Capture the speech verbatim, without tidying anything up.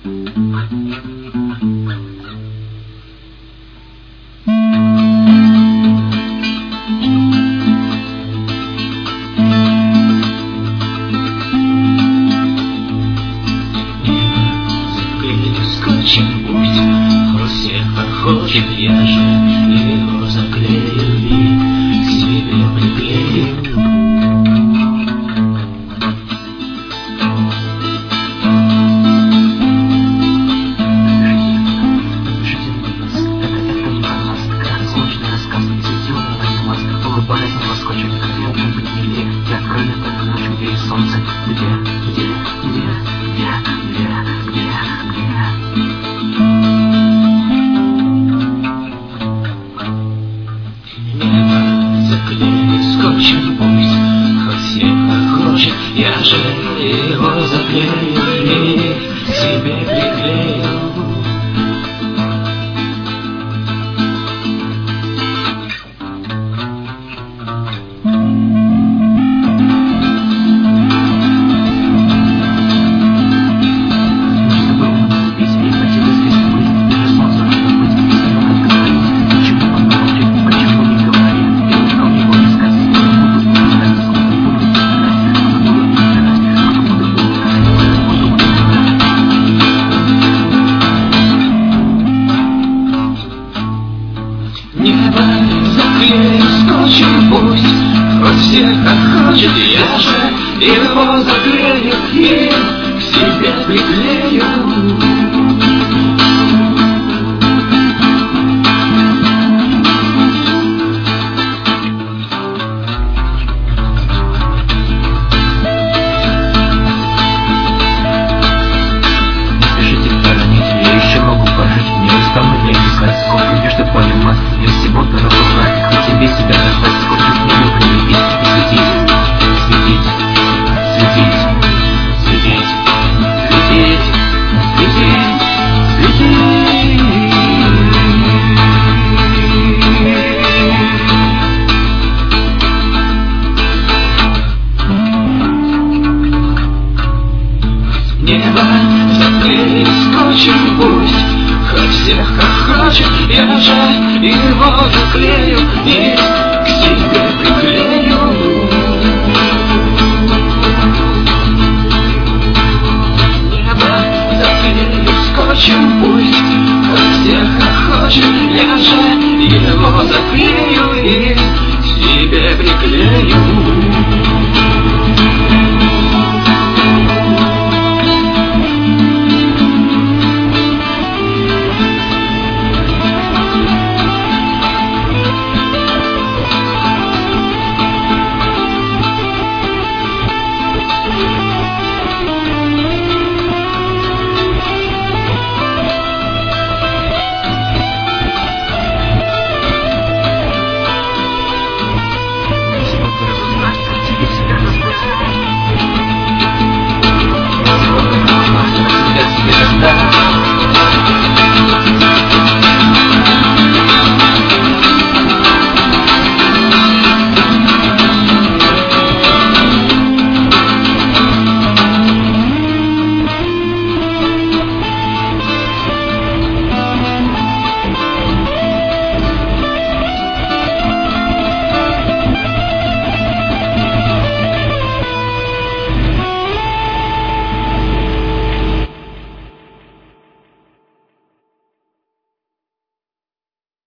Пусть он всех хочет, я же его заклею и к себе приклею. Улыбаясь, он воскочит, хотел быть милее. Я открою эту ночь, где и солнце. Где, где, где, где, где, где, где? Небо заклеит скотчем, пусть хоть всех хочет. Я же его заклею и к себе приклею. Небо заклею скотчем, пусть хоть всех хочет. Я же его заклею и к себе приклею. Без всего дорогого знать, хоть тебе себя ждать, сколько не люблю и светить, светить, светить, светить, светить, светить, светить. Небо заклеит скотчем, пусть хоть всех хочет. Я же его заклею и к себе приклею. Небо заклею скотчем, пусть хоть всех хочет. Я же его заклею и к себе приклею. That